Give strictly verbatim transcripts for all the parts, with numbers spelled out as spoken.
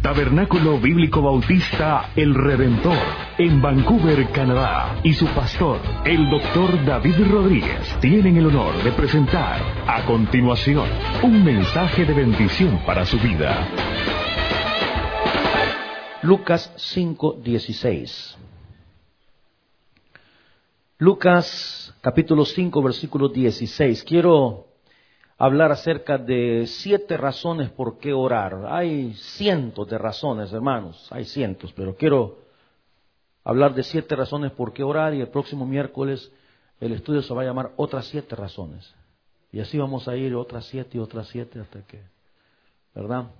Tabernáculo Bíblico Bautista El Redentor, en Vancouver, Canadá, y su pastor, el doctor David Rodríguez, tienen el honor de presentar a continuación un mensaje de bendición para su vida. Lucas cinco dieciséis. Lucas capítulo cinco versículo dieciséis. Quiero hablar acerca de siete razones por qué orar. Hay cientos de razones, hermanos, hay cientos, pero quiero hablar de siete razones por qué orar, y el próximo miércoles el estudio se va a llamar otras siete razones. Y así vamos a ir otras siete y otras siete hasta que, ¿verdad?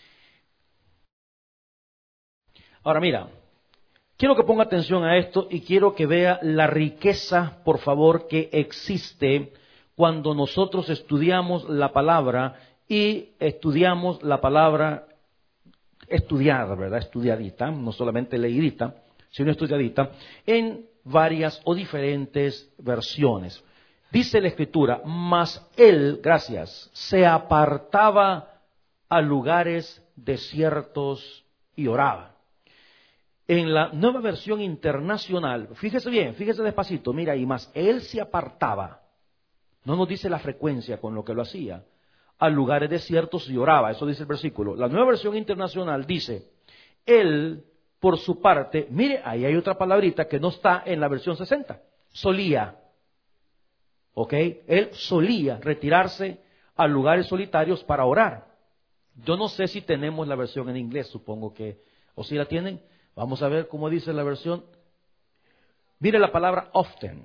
Ahora mira, quiero que ponga atención a esto y quiero que vea la riqueza, por favor, que existe cuando nosotros estudiamos la palabra y estudiamos la palabra estudiada, ¿verdad? Estudiadita, no solamente leidita, sino estudiadita, en varias o diferentes versiones. Dice la Escritura, mas él, gracias, se apartaba a lugares desiertos y oraba. En la Nueva Versión Internacional, fíjese bien, fíjese despacito, mira, y más él se apartaba. No nos dice la frecuencia con lo que lo hacía. A lugares desiertos y oraba. Eso dice el versículo. La Nueva Versión Internacional dice, él, por su parte, mire, ahí hay otra palabrita que no está en la versión sesenta. Solía. ¿Ok? Él solía retirarse a lugares solitarios para orar. Yo no sé si tenemos la versión en inglés, supongo que, o si la tienen. Vamos a ver cómo dice la versión. Mire la palabra often.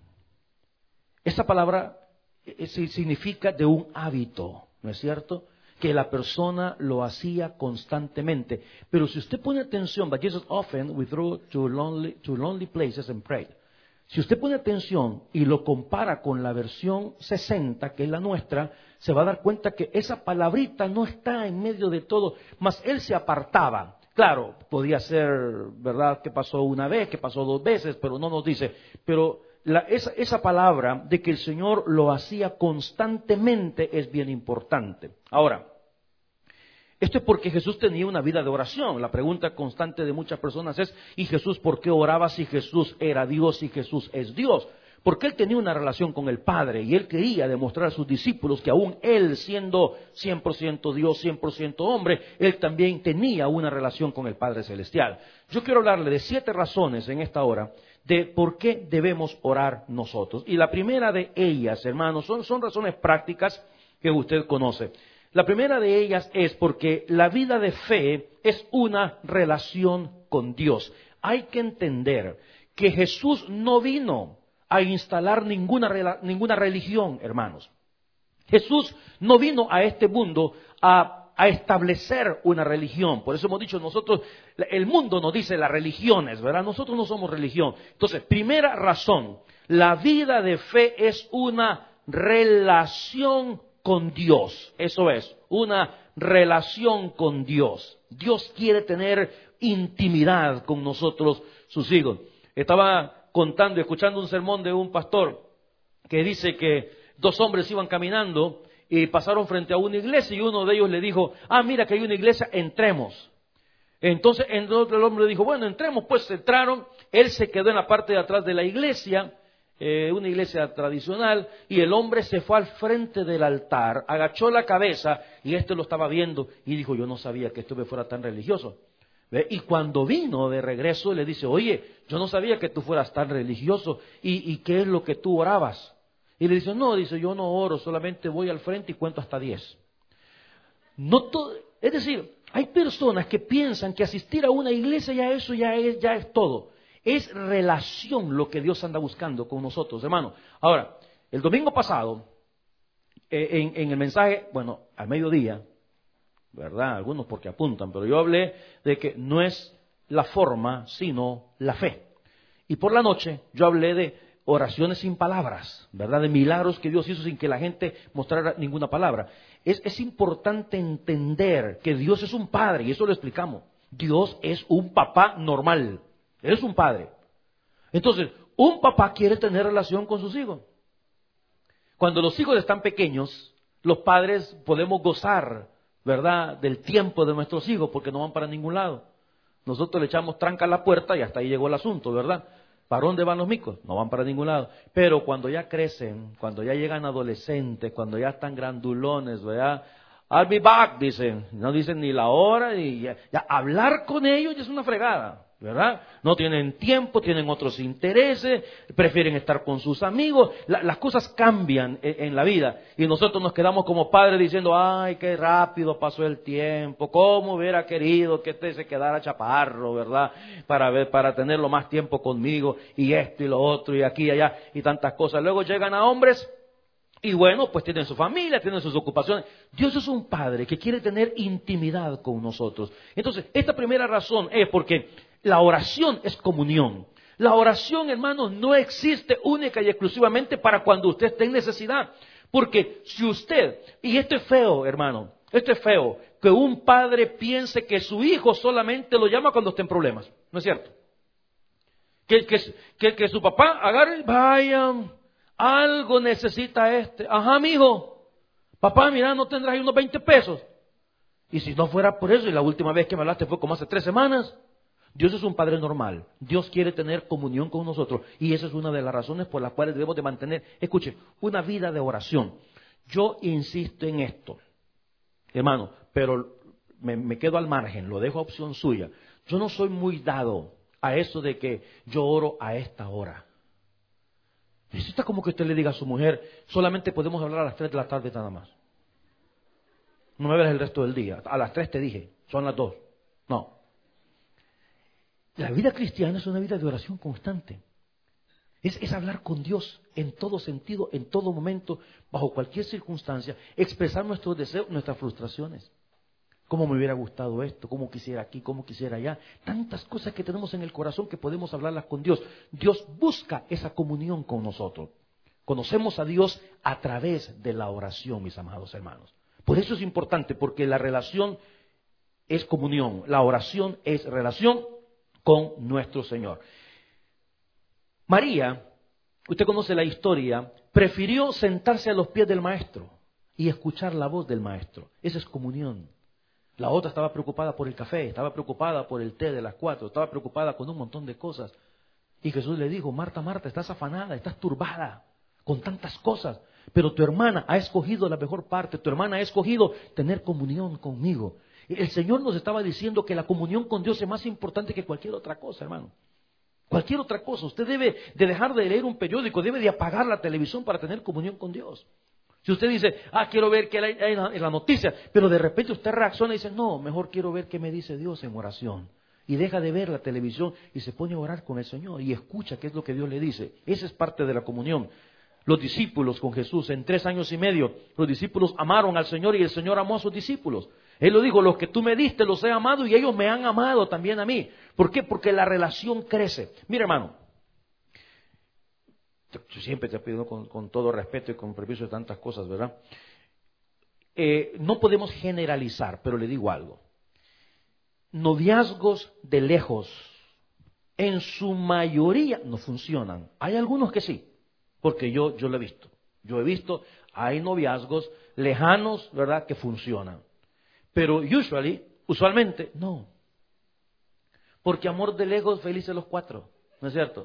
Esa palabra significa de un hábito, ¿no es cierto? Que la persona lo hacía constantemente. Pero si usted pone atención, but Jesus often withdrew to lonely, to lonely places and prayed. Si usted pone atención y lo compara con la versión sesenta, que es la nuestra, se va a dar cuenta que esa palabrita no está en medio de todo, mas él se apartaba. Claro, podía ser, ¿verdad?, que pasó una vez, que pasó dos veces, pero no nos dice. Pero La, esa, esa palabra de que el Señor lo hacía constantemente es bien importante. Ahora, esto es porque Jesús tenía una vida de oración. La pregunta constante de muchas personas es, ¿y Jesús por qué oraba si Jesús era Dios y Jesús es Dios? Porque Él tenía una relación con el Padre y Él quería demostrar a sus discípulos que aún Él, siendo cien por ciento Dios, cien por ciento hombre, Él también tenía una relación con el Padre Celestial. Yo quiero hablarle de siete razones en esta hora de por qué debemos orar nosotros. Y la primera de ellas, hermanos, son, son razones prácticas que usted conoce. La primera de ellas es porque la vida de fe es una relación con Dios. Hay que entender que Jesús no vino a instalar ninguna, ninguna religión, hermanos. Jesús no vino a este mundo a a establecer una religión. Por eso hemos dicho nosotros, el mundo nos dice las religiones, ¿verdad? Nosotros no somos religión. Entonces, primera razón, la vida de fe es una relación con Dios. Eso es, una relación con Dios. Dios quiere tener intimidad con nosotros, sus hijos. Estaba contando y escuchando un sermón de un pastor que dice que dos hombres iban caminando y pasaron frente a una iglesia y uno de ellos le dijo, ah, mira que hay una iglesia, entremos. Entonces el otro hombre le dijo, bueno, entremos, pues entraron, él se quedó en la parte de atrás de la iglesia, eh, una iglesia tradicional, y el hombre se fue al frente del altar, agachó la cabeza y este lo estaba viendo y dijo, yo no sabía que esto me fuera tan religioso. ¿Ve? Y cuando vino de regreso le dice, oye, yo no sabía que tú fueras tan religioso, ¿y, y qué es lo que tú orabas? Y le dice, no, dice, yo no oro, solamente voy al frente y cuento hasta diez. No todo, es decir, hay personas que piensan que asistir a una iglesia ya eso ya es, ya es todo. Es relación lo que Dios anda buscando con nosotros, hermano. Ahora, el domingo pasado, eh, en, en el mensaje, bueno, al mediodía, ¿verdad? Algunos porque apuntan, pero yo hablé de que no es la forma, sino la fe. Y por la noche yo hablé de oraciones sin palabras, ¿verdad? De milagros que Dios hizo sin que la gente mostrara ninguna palabra. Es, es importante entender que Dios es un padre, y eso lo explicamos. Dios es un papá normal. Él es un padre. Entonces, un papá quiere tener relación con sus hijos. Cuando los hijos están pequeños, los padres podemos gozar ¿verdad?, del tiempo de nuestros hijos, porque no van para ningún lado. Nosotros le echamos tranca a la puerta y hasta ahí llegó el asunto, ¿verdad? ¿Para dónde van los micos? No van para ningún lado. Pero cuando ya crecen, cuando ya llegan adolescentes, cuando ya están grandulones, ¿verdad? I'll be back, dicen. No dicen ni la hora, y ya, ya hablar con ellos ya es una fregada, ¿verdad? No tienen tiempo, tienen otros intereses, prefieren estar con sus amigos. La, las cosas cambian en, en la vida y nosotros nos quedamos como padres diciendo, ay, qué rápido pasó el tiempo, cómo hubiera querido que este se quedara chaparro, ¿verdad? Para ver, para tenerlo más tiempo conmigo y esto y lo otro y aquí y allá y tantas cosas. Luego llegan a hombres y bueno, pues tienen su familia, tienen sus ocupaciones. Dios es un padre que quiere tener intimidad con nosotros. Entonces, esta primera razón es porque la oración es comunión. La oración, hermanos, no existe única y exclusivamente para cuando usted esté en necesidad. Porque si usted, y esto es feo, hermano, esto es feo, que un padre piense que su hijo solamente lo llama cuando esté en problemas. ¿No es cierto? Que, que, que, que su papá agarre, vaya, algo necesita este. Ajá, mijo, papá, mira, ¿no tendrás ahí unos veinte pesos? Y si no fuera por eso, y la última vez que me hablaste fue como hace tres semanas. Dios es un Padre normal. Dios quiere tener comunión con nosotros. Y esa es una de las razones por las cuales debemos de mantener, escuche, una vida de oración. Yo insisto en esto, hermano, pero me, me quedo al margen, lo dejo a opción suya. Yo no soy muy dado a eso de que yo oro a esta hora. Necesita como que usted le diga a su mujer, solamente podemos hablar a las tres de la tarde nada más. No me hables el resto del día. A las tres te dije, son las dos. No. La vida cristiana es una vida de oración constante. Es, es hablar con Dios en todo sentido, en todo momento, bajo cualquier circunstancia, expresar nuestros deseos, nuestras frustraciones. Cómo me hubiera gustado esto, cómo quisiera aquí, cómo quisiera allá. Tantas cosas que tenemos en el corazón que podemos hablarlas con Dios. Dios busca esa comunión con nosotros. Conocemos a Dios a través de la oración, mis amados hermanos. Por eso es importante, porque la relación es comunión, la oración es relación con nuestro Señor. María, usted conoce la historia, prefirió sentarse a los pies del maestro y escuchar la voz del maestro. Esa es comunión. La otra estaba preocupada por el café, estaba preocupada por el té de las cuatro, estaba preocupada con un montón de cosas. Y Jesús le dijo, Marta, Marta, estás afanada, estás turbada con tantas cosas, pero tu hermana ha escogido la mejor parte, tu hermana ha escogido tener comunión conmigo. El Señor nos estaba diciendo que la comunión con Dios es más importante que cualquier otra cosa, hermano. Cualquier otra cosa. Usted debe de dejar de leer un periódico, debe de apagar la televisión para tener comunión con Dios. Si usted dice, ah, quiero ver qué hay en la, en la noticia, pero de repente usted reacciona y dice, no, mejor quiero ver qué me dice Dios en oración. Y deja de ver la televisión y se pone a orar con el Señor y escucha qué es lo que Dios le dice. Esa es parte de la comunión. Los discípulos con Jesús, en tres años y medio, los discípulos amaron al Señor y el Señor amó a sus discípulos. Él lo dijo, los que tú me diste los he amado y ellos me han amado también a mí. ¿Por qué? Porque la relación crece. Mira, hermano, yo siempre te pido con, con todo respeto y con permiso de tantas cosas, ¿verdad? Eh, no podemos generalizar, pero le digo algo. Noviazgos de lejos, en su mayoría no funcionan. Hay algunos que sí, porque yo, yo lo he visto. Yo he visto, hay noviazgos lejanos, ¿verdad?, que funcionan. Pero usually, usualmente, no. Porque amor de lejos, felices los cuatro, ¿no es cierto?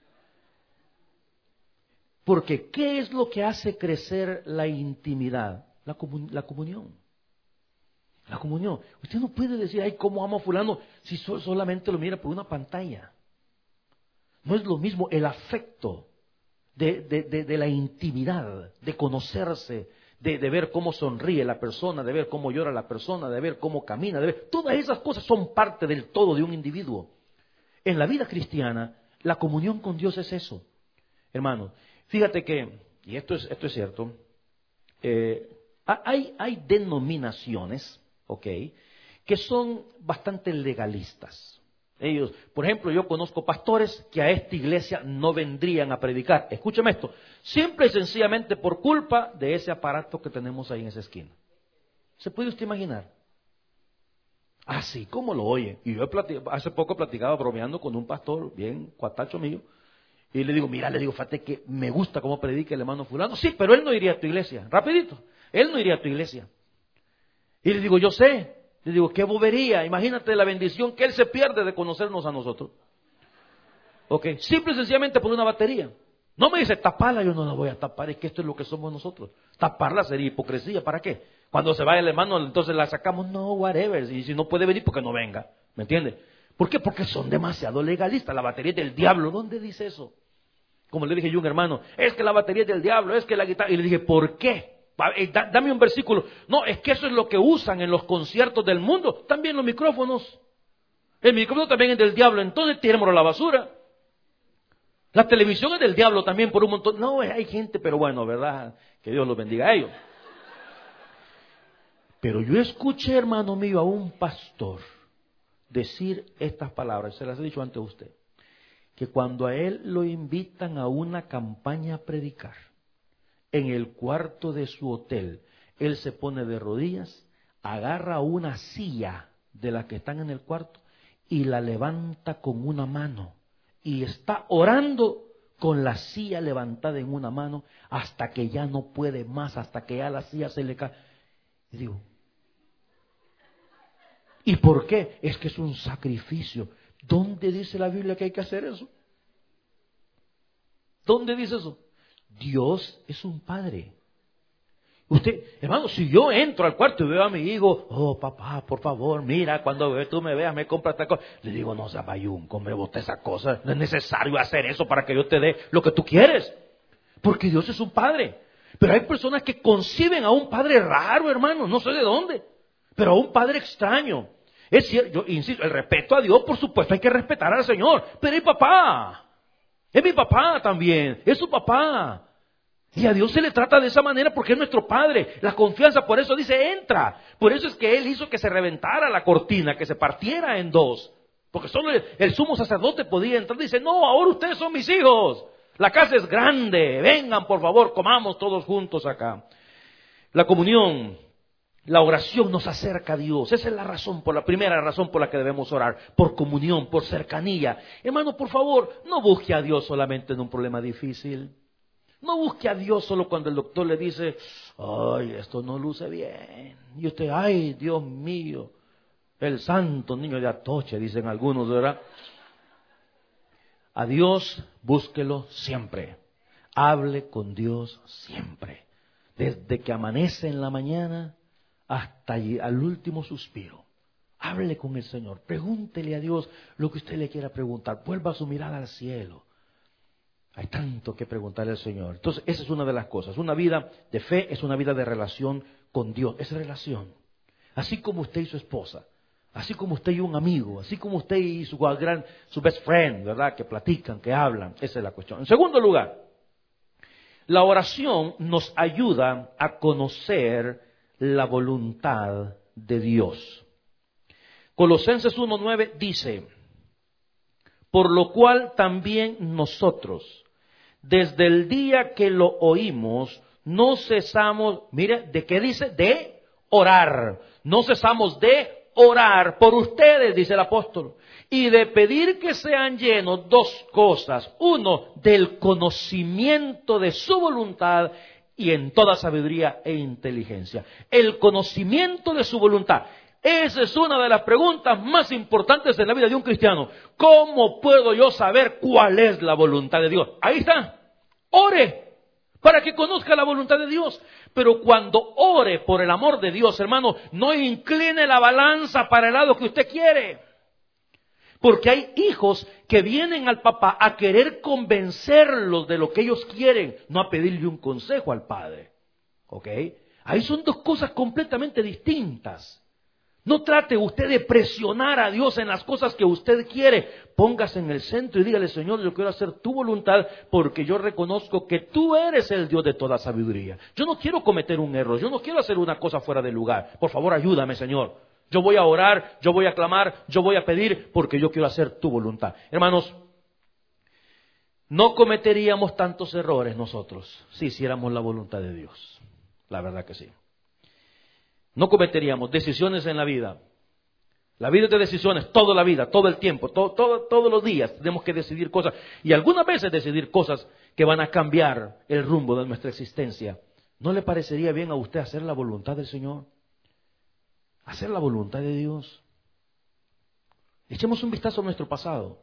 Porque ¿qué es lo que hace crecer la intimidad? La, comun- la comunión. La comunión. Usted no puede decir, ay, cómo amo a fulano, si so- solamente lo mira por una pantalla. No es lo mismo el afecto de, de, de, de la intimidad, de conocerse, de, de ver cómo sonríe la persona, de ver cómo llora la persona, de ver cómo camina, de ver. Todas esas cosas son parte del todo de un individuo. En la vida cristiana, la comunión con Dios es eso. Hermano, fíjate que, y esto es, esto es cierto, eh, hay, hay denominaciones, ¿ok?, que son bastante legalistas. Ellos, por ejemplo, yo conozco pastores que a esta iglesia no vendrían a predicar. Escúcheme esto, simple y sencillamente por culpa de ese aparato que tenemos ahí en esa esquina. ¿Se puede usted imaginar? Así como lo oye. Y yo he platicado, hace poco platicaba bromeando con un pastor bien cuatacho mío. Y le digo, mira, le digo, fíjate que me gusta cómo predica el hermano fulano. Sí, pero él no iría a tu iglesia. Rapidito, él no iría a tu iglesia. Y le digo, yo sé. Le digo, qué bobería. Imagínate la bendición que Él se pierde de conocernos a nosotros. Ok, simple y sencillamente por una batería. No me dice, taparla, yo no la voy a tapar, es que esto es lo que somos nosotros. Taparla sería hipocresía, ¿para qué? Cuando se vaya el hermano, entonces la sacamos, no, whatever. Y si no puede venir, porque no venga. ¿Me entiende? ¿Por qué? Porque son demasiado legalistas. La batería es del diablo. ¿Dónde dice eso? Como le dije yo a un hermano, es que la batería es del diablo, es que la guitarra... Y le dije, ¿por qué? Dame un versículo. No, es que eso es lo que usan en los conciertos del mundo. También los micrófonos. El micrófono también es del diablo. Entonces tirémoslo a la basura. La televisión es del diablo también por un montón. No, hay gente, pero bueno, ¿verdad? Que Dios los bendiga a ellos. Pero yo escuché, hermano mío, a un pastor decir estas palabras. Se las he dicho antes a usted. Que cuando a él lo invitan a una campaña a predicar, en el cuarto de su hotel, él se pone de rodillas, agarra una silla de las que están en el cuarto y la levanta con una mano. Y está orando con la silla levantada en una mano hasta que ya no puede más, hasta que ya la silla se le cae. Y digo, ¿y por qué? Es que es un sacrificio. ¿Dónde dice la Biblia que hay que hacer eso? ¿Dónde dice eso? Dios es un padre. Usted, hermano, si yo entro al cuarto y veo a mi hijo, oh papá, por favor, mira, cuando tú me veas, me compra esta cosa. Le digo, no seas bayunco, me boté esa cosa. No es necesario hacer eso para que yo te dé lo que tú quieres. Porque Dios es un padre. Pero hay personas que conciben a un padre raro, hermano, no sé de dónde. Pero a un padre extraño. Es cierto, yo insisto, el respeto a Dios, por supuesto, hay que respetar al Señor. Pero es papá. Es mi papá también, es su papá. Y a Dios se le trata de esa manera porque es nuestro Padre. La confianza, por eso dice, entra. Por eso es que Él hizo que se reventara la cortina, que se partiera en dos. Porque solo el, el sumo sacerdote podía entrar. Dice, no, ahora ustedes son mis hijos. La casa es grande. Vengan, por favor, comamos todos juntos acá. La comunión, la oración nos acerca a Dios. Esa es la razón, por la primera razón por la que debemos orar. Por comunión, por cercanía. Hermano, por favor, no busque a Dios solamente en un problema difícil. No busque a Dios solo cuando el doctor le dice, ay, esto no luce bien. Y usted, ay, Dios mío, el santo niño de Atoche, dicen algunos, ¿verdad? A Dios búsquelo siempre. Hable con Dios siempre. Desde que amanece en la mañana hasta al último suspiro. Hable con el Señor. Pregúntele a Dios lo que usted le quiera preguntar. Vuelva su mirada al cielo. Hay tanto que preguntarle al Señor. Entonces, esa es una de las cosas. Una vida de fe es una vida de relación con Dios. Es relación. Así como usted y su esposa. Así como usted y un amigo. Así como usted y su gran, su best friend, ¿verdad? Que platican, que hablan. Esa es la cuestión. En segundo lugar, la oración nos ayuda a conocer la voluntad de Dios. Colosenses uno nueve dice, por lo cual también nosotros, desde el día que lo oímos, no cesamos, mire, ¿de qué dice? De orar. No cesamos de orar por ustedes, dice el apóstol, y de pedir que sean llenos dos cosas. Uno, del conocimiento de su voluntad y en toda sabiduría e inteligencia. El conocimiento de su voluntad. Esa es una de las preguntas más importantes en la vida de un cristiano. ¿Cómo puedo yo saber cuál es la voluntad de Dios? Ahí está. Ore para que conozca la voluntad de Dios. Pero cuando ore por el amor de Dios, hermano, no incline la balanza para el lado que usted quiere. Porque hay hijos que vienen al papá a querer convencerlos de lo que ellos quieren, no a pedirle un consejo al padre. ¿Ok? Ahí son dos cosas completamente distintas. No trate usted de presionar a Dios en las cosas que usted quiere. Póngase en el centro y dígale, Señor, yo quiero hacer tu voluntad porque yo reconozco que tú eres el Dios de toda sabiduría. Yo no quiero cometer un error, yo no quiero hacer una cosa fuera de lugar. Por favor, ayúdame, Señor. Yo voy a orar, yo voy a clamar, yo voy a pedir porque yo quiero hacer tu voluntad. Hermanos, no cometeríamos tantos errores nosotros si hiciéramos la voluntad de Dios. La verdad que sí. No cometeríamos decisiones en la vida. La vida es de decisiones, toda la vida, todo el tiempo, todo, todo, todos los días tenemos que decidir cosas. Y algunas veces decidir cosas que van a cambiar el rumbo de nuestra existencia. ¿No le parecería bien a usted hacer la voluntad del Señor? hacer la voluntad de Dios. Echemos un vistazo a nuestro pasado.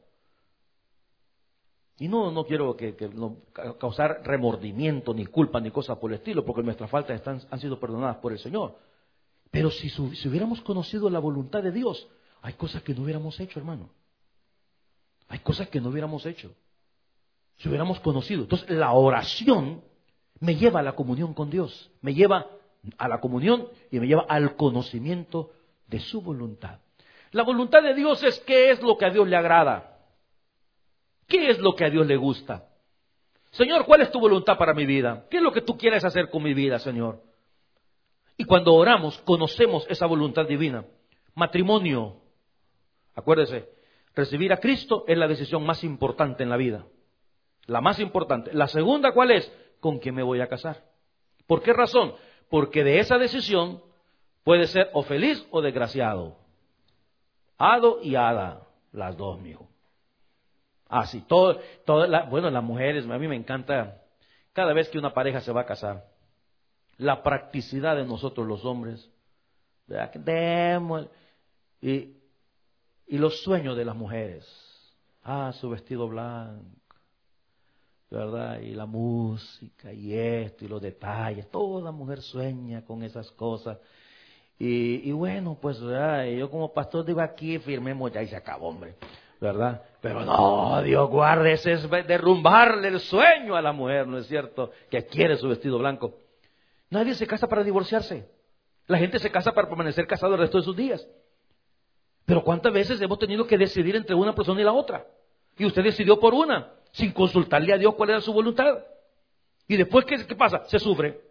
Y no, no quiero que, que no, causar remordimiento, ni culpa, ni cosas por el estilo, porque nuestras faltas están, han sido perdonadas por el Señor. Pero si, si hubiéramos conocido la voluntad de Dios, hay cosas que no hubiéramos hecho, hermano. Hay cosas que no hubiéramos hecho. Si hubiéramos conocido. Entonces, la oración me lleva a la comunión con Dios. Me lleva a la comunión y me lleva al conocimiento de su voluntad. La voluntad de Dios es qué es lo que a Dios le agrada. ¿Qué es lo que a Dios le gusta? Señor, ¿cuál es tu voluntad para mi vida? ¿Qué es lo que tú quieres hacer con mi vida, Señor? Y cuando oramos, conocemos esa voluntad divina. Matrimonio. Acuérdese, recibir a Cristo es la decisión más importante en la vida. La más importante. La segunda, ¿cuál es? ¿Con quién me voy a casar? ¿Por qué razón? Porque de esa decisión puede ser o feliz o desgraciado. Hado y hada, las dos, mijo. Así, todo, todo la, bueno, las mujeres, a mí me encanta, cada vez que una pareja se va a casar, la practicidad de nosotros los hombres, ¿verdad? Demos, y, y los sueños de las mujeres, ah, su vestido blanco, ¿verdad? Y la música, y esto, y los detalles, toda mujer sueña con esas cosas. Y, y bueno, pues, ¿verdad? Yo como pastor digo aquí, firmemos ya y se acabó, hombre, ¿verdad? Pero no, Dios guarde, ese es derrumbarle el sueño a la mujer, ¿no es cierto? Que quiere su vestido blanco. Nadie se casa para divorciarse. La gente se casa para permanecer casado el resto de sus días. Pero ¿cuántas veces hemos tenido que decidir entre una persona y la otra? Y usted decidió por una, sin consultarle a Dios cuál era su voluntad. Y después, ¿qué, qué pasa? Se sufre.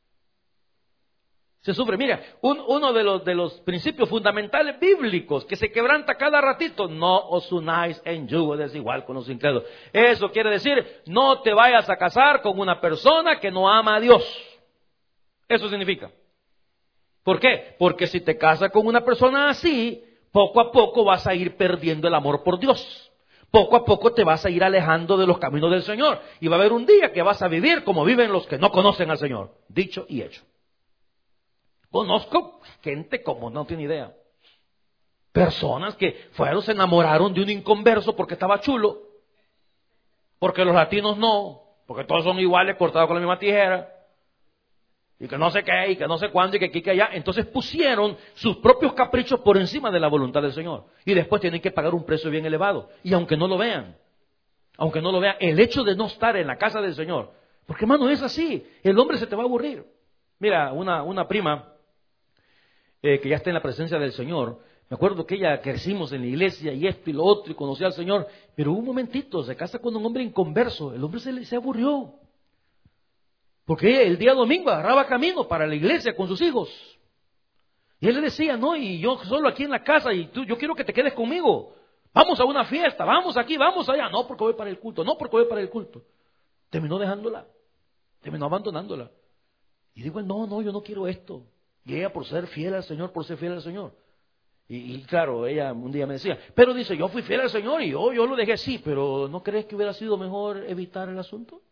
Se sufre. Mira, un, uno de los, de los principios fundamentales bíblicos que se quebranta cada ratito, no os unáis en yugo desigual con los incrédulos. Eso quiere decir, no te vayas a casar con una persona que no ama a Dios. Eso significa. ¿Por qué? Porque si te casas con una persona así, poco a poco vas a ir perdiendo el amor por Dios. Poco a poco te vas a ir alejando de los caminos del Señor. Y va a haber un día que vas a vivir como viven los que no conocen al Señor. Dicho y hecho. Conozco gente como no tiene idea. Personas que fueron, se enamoraron de un inconverso porque estaba chulo. Porque los latinos no. Porque todos son iguales, cortados con la misma tijera. Y que no sé qué, y que no sé cuándo, y que aquí, y que allá. Entonces pusieron sus propios caprichos por encima de la voluntad del Señor. Y después tienen que pagar un precio bien elevado. Y aunque no lo vean, aunque no lo vean, el hecho de no estar en la casa del Señor. Porque hermano, es así. El hombre se te va a aburrir. Mira, una, una prima... Eh, que ya está en la presencia del Señor. Me acuerdo que ella crecimos en la iglesia y esto y lo otro y conocía al Señor, pero un momentito, se casa con un hombre inconverso, el hombre se, se aburrió. Porque el día domingo agarraba camino para la iglesia con sus hijos. Y él le decía, no, y yo solo aquí en la casa y tú, yo quiero que te quedes conmigo. Vamos a una fiesta, vamos aquí, vamos allá. No, porque voy para el culto, no, porque voy para el culto. Terminó dejándola, terminó abandonándola. Y digo, no, no, yo no quiero esto. Y ella por ser fiel al Señor, por ser fiel al Señor. Y, y claro, ella un día me decía, pero dice, yo fui fiel al Señor y yo, yo lo dejé así, pero ¿no crees que hubiera sido mejor evitar el asunto?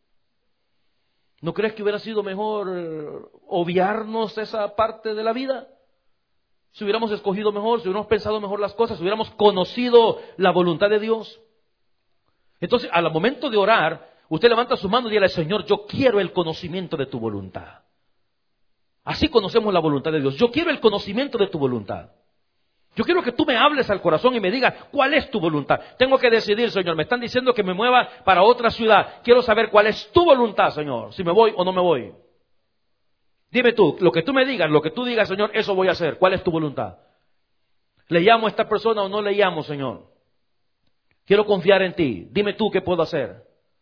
¿No crees que hubiera sido mejor obviarnos esa parte de la vida? Si hubiéramos escogido mejor, si hubiéramos pensado mejor las cosas, si hubiéramos conocido la voluntad de Dios. Entonces, al momento de orar, usted levanta su mano y dice, Señor, yo quiero el conocimiento de tu voluntad. Así conocemos la voluntad de Dios. Yo quiero el conocimiento de tu voluntad. Yo quiero que tú me hables al corazón y me digas cuál es tu voluntad. Tengo que decidir, Señor. Me están diciendo que me mueva para otra ciudad. Quiero saber cuál es tu voluntad, Señor. Si me voy o no me voy. Dime tú, lo que tú me digas, lo que tú digas, Señor, eso voy a hacer. ¿Cuál es tu voluntad? ¿Le llamo a esta persona o no le llamo, Señor? Quiero confiar en ti. Dime tú qué puedo hacer.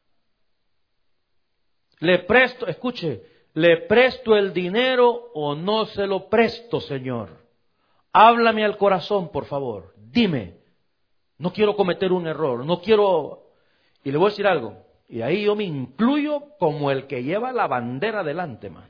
Le presto, escuche. ¿Le presto el dinero o no se lo presto, Señor? Háblame al corazón, por favor. Dime. No quiero cometer un error. No quiero... Y le voy a decir algo. Y ahí yo me incluyo como el que lleva la bandera delante, hermano.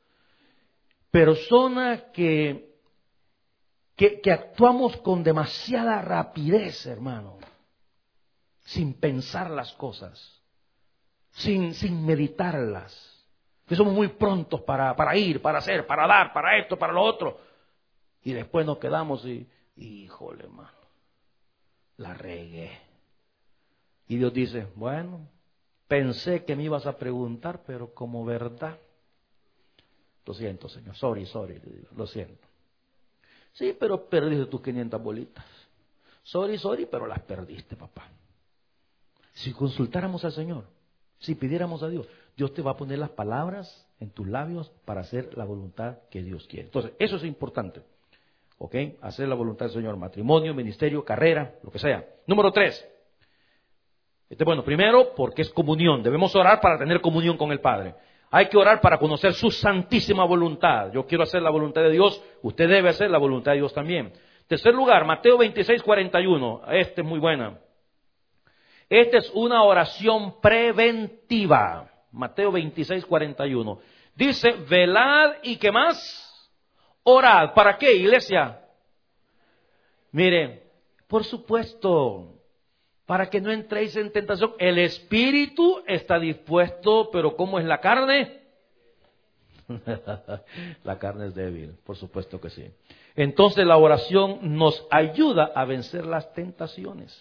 Personas que, que, que actuamos con demasiada rapidez, hermano. Sin pensar las cosas. Sin, sin meditarlas. Que somos muy prontos para, para ir, para hacer, para dar, para esto, para lo otro. Y después nos quedamos y, híjole, hermano, la regué. Y Dios dice, bueno, pensé que me ibas a preguntar, pero como verdad, lo siento, Señor, sorry, sorry, lo siento. Sí, pero perdiste tus quinientas bolitas. Sorry, sorry, pero las perdiste, papá. Si consultáramos al Señor, si pidiéramos a Dios, Dios te va a poner las palabras en tus labios para hacer la voluntad que Dios quiere. Entonces, eso es importante. ¿Ok? Hacer la voluntad del Señor. Matrimonio, ministerio, carrera, lo que sea. Número tres. Este, bueno, primero, porque es comunión. Debemos orar para tener comunión con el Padre. Hay que orar para conocer su santísima voluntad. Yo quiero hacer la voluntad de Dios. Usted debe hacer la voluntad de Dios también. Tercer lugar, Mateo veintiséis, cuarenta y uno. Esta es muy buena. Esta es una oración preventiva. Mateo veintiséis, cuarenta y uno. Dice, velad y ¿qué más? Orad. ¿Para qué, iglesia? Mire, por supuesto, para que no entréis en tentación. El espíritu está dispuesto, pero ¿cómo es la carne? La carne es débil, por supuesto que sí. Entonces la oración nos ayuda a vencer las tentaciones.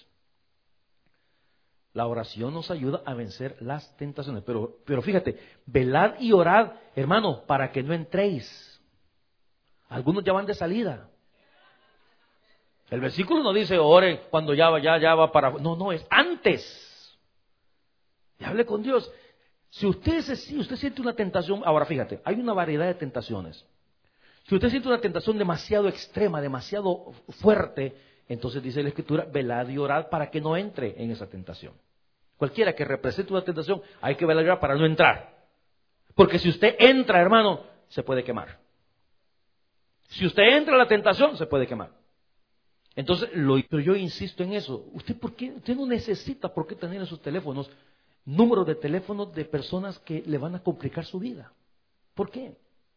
La oración nos ayuda a vencer las tentaciones. Pero, pero fíjate, velad y orad, hermanos, para que no entréis. Algunos ya van de salida. El versículo no dice oren cuando ya va, ya, ya va para... No, no, es antes. Y hable con Dios. Si usted, se, si usted siente una tentación... Ahora fíjate, hay una variedad de tentaciones. Si usted siente una tentación demasiado extrema, demasiado fuerte, entonces dice la Escritura, velad y orad para que no entre en esa tentación. Cualquiera que represente una tentación, hay que velar y orar para no entrar. Porque si usted entra, hermano, se puede quemar. Si usted entra a la tentación, se puede quemar. Entonces, lo, pero yo insisto en eso. ¿Usted por qué? Usted no necesita por qué tener en sus teléfonos números de teléfonos de personas que le van a complicar su vida. ¿Por qué?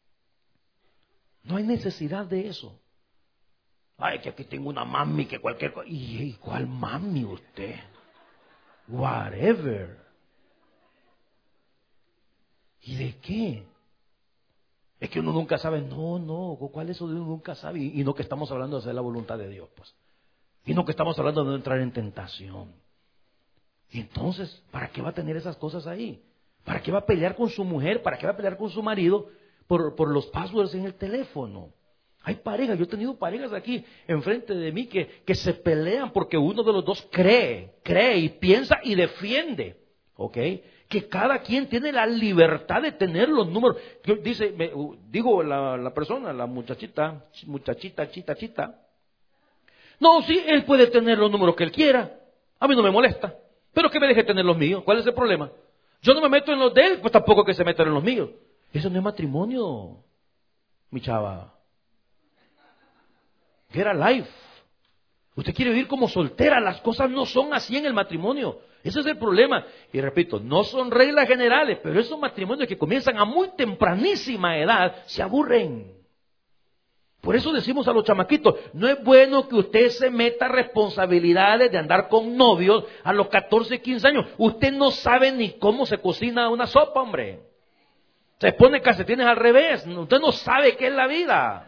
No hay necesidad de eso. Ay, que aquí tengo una mami que cualquier cosa. ¿Y cuál mami usted? Whatever. ¿Y de qué? Es que uno nunca sabe. No, no, ¿cuál es eso de uno nunca sabe? Y no que estamos hablando de hacer la voluntad de Dios, pues. Y no que estamos hablando de no entrar en tentación. Y entonces, ¿para qué va a tener esas cosas ahí? ¿Para qué va a pelear con su mujer? ¿Para qué va a pelear con su marido por, por los passwords en el teléfono? Hay parejas, yo he tenido parejas aquí enfrente de mí que, que se pelean porque uno de los dos cree, cree y piensa y defiende, ¿ok? Que cada quien tiene la libertad de tener los números. Yo, dice, me, digo la, la persona, la muchachita, muchachita, chita, chita. No, sí, él puede tener los números que él quiera. A mí no me molesta. Pero que me deje tener los míos. ¿Cuál es el problema? Yo no me meto en los de él, pues tampoco que se metan en los míos. Eso no es matrimonio, mi chava. Get a life. Usted quiere vivir como soltera. Las cosas no son así en el matrimonio. Ese es el problema. Y repito, no son reglas generales, pero esos matrimonios que comienzan a muy tempranísima edad se aburren. Por eso decimos a los chamaquitos, no es bueno que usted se meta responsabilidades de andar con novios a los catorce, quince años. Usted no sabe ni cómo se cocina una sopa, hombre. Se pone calcetines al revés. Usted no sabe qué es la vida.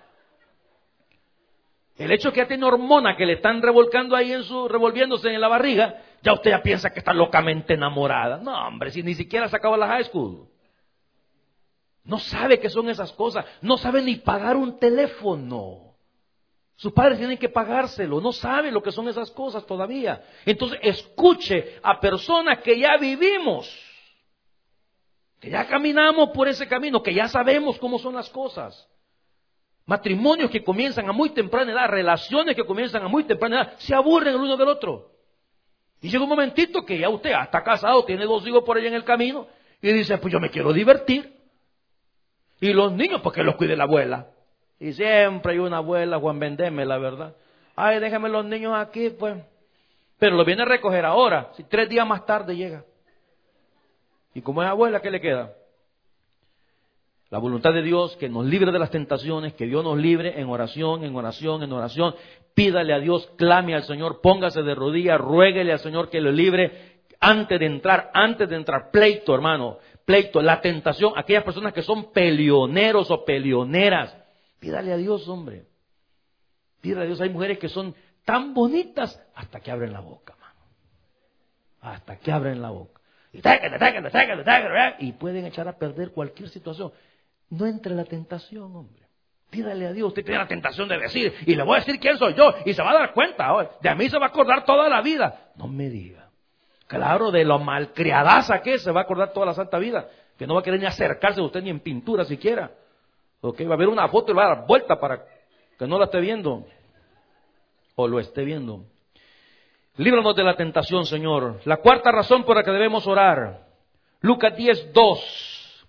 El hecho de que ya tiene hormonas que le están revolcando ahí en su, revolviéndose en la barriga, ya usted ya piensa que está locamente enamorada. No, hombre, si ni siquiera se acabó la high school. No sabe qué son esas cosas. No sabe ni pagar un teléfono. Sus padres tienen que pagárselo. No sabe lo que son esas cosas todavía. Entonces escuche a personas que ya vivimos, que ya caminamos por ese camino, que ya sabemos cómo son las cosas. Matrimonios que comienzan a muy temprana edad, relaciones que comienzan a muy temprana edad, se aburren el uno del otro. Y llega un momentito que ya usted está casado, tiene dos hijos por ahí en el camino, y dice, pues yo me quiero divertir. Y los niños, pues que los cuide la abuela. Y siempre hay una abuela, Juan, vendeme, la verdad. Ay, déjame los niños aquí, pues. Pero los viene a recoger ahora, si tres días más tarde llega. Y como es abuela, ¿qué le queda? La voluntad de Dios, que nos libre de las tentaciones, que Dios nos libre en oración, en oración, en oración. Pídale a Dios, clame al Señor, póngase de rodillas, ruéguele al Señor que lo libre antes de entrar, antes de entrar. Pleito, hermano, pleito, la tentación, aquellas personas que son peleoneros o peleoneras. Pídale a Dios, hombre. Pídale a Dios, hay mujeres que son tan bonitas hasta que abren la boca, mano. Hasta que abren la boca. Y, tácate, tácate, tácate, tácate, y pueden echar a perder cualquier situación. No entre en la tentación, hombre. Pídale a Dios, usted tiene la tentación de decir, y le voy a decir quién soy yo, y se va a dar cuenta, oh, de a mí se va a acordar toda la vida. No me diga. Claro, de lo malcriadaza que es, se va a acordar toda la santa vida, que no va a querer ni acercarse a usted ni en pintura siquiera. Okay, va a ver una foto y va a dar vuelta para que no la esté viendo, o lo esté viendo. Líbranos de la tentación, Señor. La cuarta razón por la que debemos orar, Lucas diez, dos.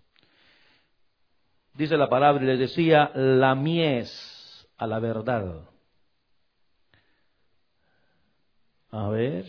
Dice la palabra y les decía, la mies a la verdad. A ver.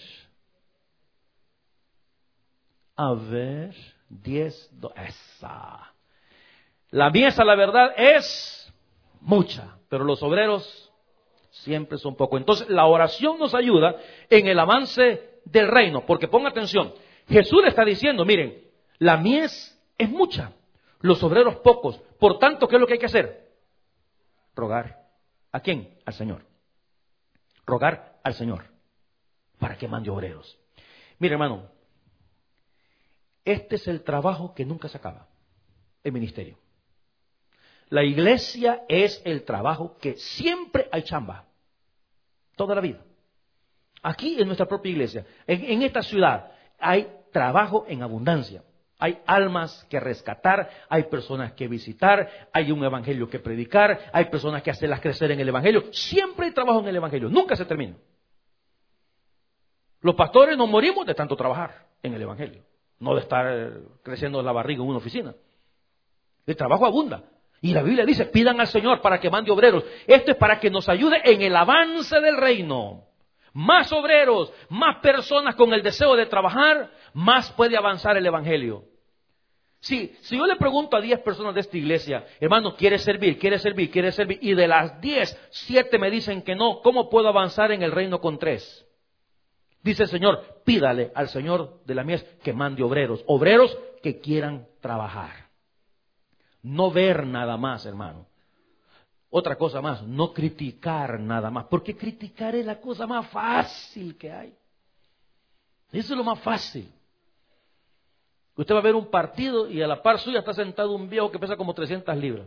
A ver. diez, dos. Esa. La mies a la verdad es mucha, pero los obreros siempre son pocos. Entonces, la oración nos ayuda en el avance del reino. Porque ponga atención, Jesús le está diciendo, miren, la mies es mucha, los obreros pocos. Por tanto, ¿qué es lo que hay que hacer? Rogar. ¿A quién? Al Señor. Rogar al Señor para que mande obreros. Mire, hermano, este es el trabajo que nunca se acaba, el ministerio. La iglesia es el trabajo que siempre hay chamba, toda la vida. Aquí en nuestra propia iglesia, en, en esta ciudad, hay trabajo en abundancia. Hay almas que rescatar, hay personas que visitar, hay un evangelio que predicar, hay personas que hacerlas crecer en el evangelio. Siempre hay trabajo en el evangelio, nunca se termina. Los pastores nos morimos de tanto trabajar en el evangelio, no de estar creciendo la barriga en una oficina. El trabajo abunda. Y la Biblia dice, pidan al Señor para que mande obreros. Esto es para que nos ayude en el avance del reino. Más obreros, más personas con el deseo de trabajar, más puede avanzar el evangelio. Sí, si yo le pregunto a diez personas de esta iglesia, hermano, ¿quieres servir? ¿Quieres servir? ¿Quieres servir? Y de las diez, siete me dicen que no. ¿Cómo puedo avanzar en el reino con tres? Dice el Señor, pídale al Señor de la mies que mande obreros. Obreros que quieran trabajar. No ver nada más, hermano. Otra cosa más, no criticar nada más. Porque criticar es la cosa más fácil que hay. Eso es lo más fácil. Usted va a ver un partido y a la par suya está sentado un viejo que pesa como trescientas libras.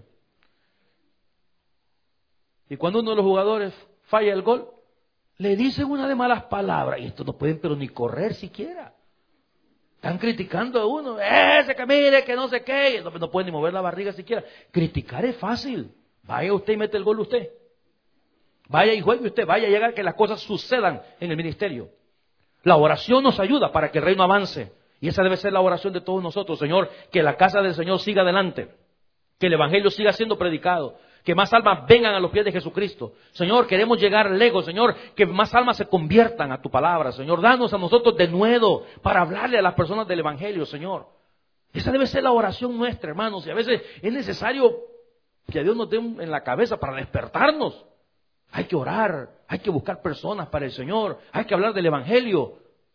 Y cuando uno de los jugadores falla el gol, le dicen una de malas palabras. Y estos no pueden pero ni correr siquiera. Están criticando a uno. Ese que mire, que no sé qué. No, no puede ni mover la barriga siquiera. Criticar es fácil. Vaya usted y mete el gol usted. Vaya y juegue usted. Vaya a llegar que las cosas sucedan en el ministerio. La oración nos ayuda para que el reino avance. Y esa debe ser la oración de todos nosotros. Señor, que la casa del Señor siga adelante. Que el evangelio siga siendo predicado. Que más almas vengan a los pies de Jesucristo. Señor, queremos llegar lejos. Señor, que más almas se conviertan a tu palabra. Señor, danos a nosotros de nuevo para hablarle a las personas del evangelio, Señor. Esa debe ser la oración nuestra, hermanos. Y a veces es necesario que a Dios nos dé en la cabeza para despertarnos. Hay que orar, hay que buscar personas para el Señor. Hay que hablar del evangelio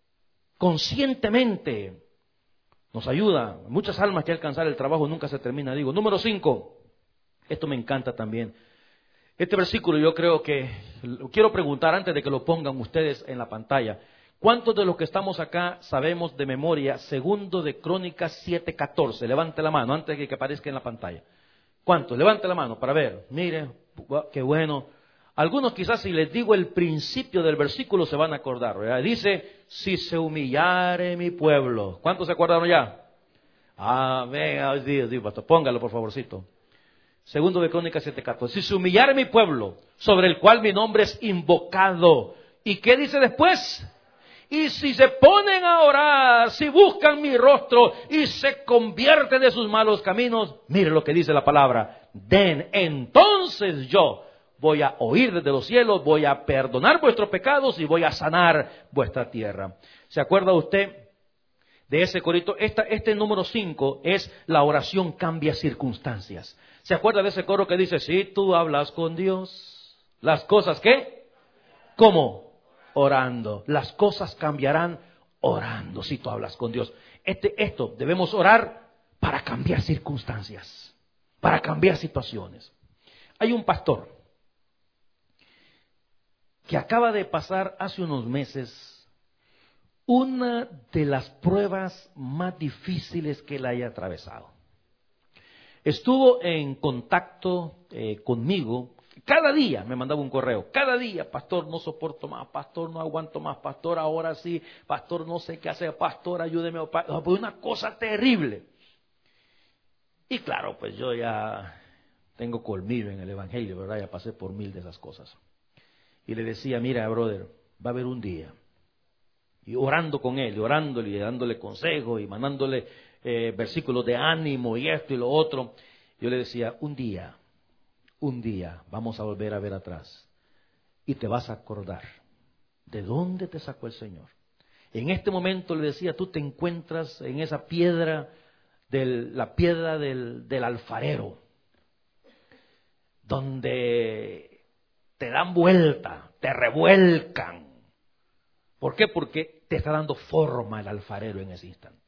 conscientemente. Nos ayuda. Muchas almas que alcanzar el trabajo nunca se termina. Digo, número cinco. Esto me encanta también. Este versículo yo creo que, quiero preguntar antes de que lo pongan ustedes en la pantalla. ¿Cuántos de los que estamos acá sabemos de memoria Segundo de Crónicas siete catorce? Levante la mano antes de que aparezca en la pantalla. ¿Cuántos? Levante la mano para ver. Mire, qué bueno. Algunos quizás si les digo el principio del versículo se van a acordar, ¿verdad? Dice, si se humillare mi pueblo. ¿Cuántos se acordaron ya? Ah, venga, Dios, Dios, pastor, póngalo por favorcito. Segundo de Crónicas siete catorce. Si se humillare mi pueblo, sobre el cual mi nombre es invocado. ¿Y qué dice después? Y si se ponen a orar, si buscan mi rostro y se convierten de sus malos caminos, mire lo que dice la palabra. Den, entonces yo voy a oír desde los cielos, voy a perdonar vuestros pecados y voy a sanar vuestra tierra. ¿Se acuerda usted de ese corito? Esta, este número cinco es la oración cambia circunstancias. ¿Se acuerda de ese coro que dice, si tú hablas con Dios, las cosas ¿qué? ¿Cómo? Orando. Las cosas cambiarán orando si tú hablas con Dios. Este, esto, debemos orar para cambiar circunstancias, para cambiar situaciones. Hay un pastor que acaba de pasar hace unos meses una de las pruebas más difíciles que él haya atravesado. Estuvo en contacto eh, conmigo, cada día me mandaba un correo, cada día, pastor, no soporto más, pastor, no aguanto más, pastor, ahora sí, pastor, no sé qué hacer, pastor, ayúdeme, pastor, una cosa terrible. Y claro, pues yo ya tengo colmillo en el evangelio, ¿verdad? Ya pasé por mil de esas cosas. Y le decía, mira, brother, va a haber un día. Y orando con él, y orándole, y dándole consejos, y mandándole eh, versículos de ánimo, y esto y lo otro. Yo le decía, un día, un día vamos a volver a ver atrás. Y te vas a acordar de dónde te sacó el Señor. En este momento le decía, tú te encuentras en esa piedra, del, la piedra del, del alfarero, donde te dan vuelta, te revuelcan. ¿Por qué? Porque te está dando forma el alfarero en ese instante.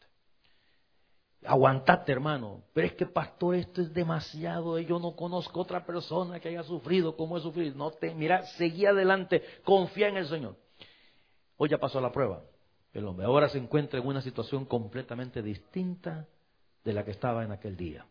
Aguantate, hermano. Pero es que, pastor, esto es demasiado. Yo no conozco otra persona que haya sufrido como he sufrido. No te, mira, seguí adelante. Confía en el Señor. Hoy ya pasó la prueba. El hombre ahora se encuentra en una situación completamente distinta de la que estaba en aquel día.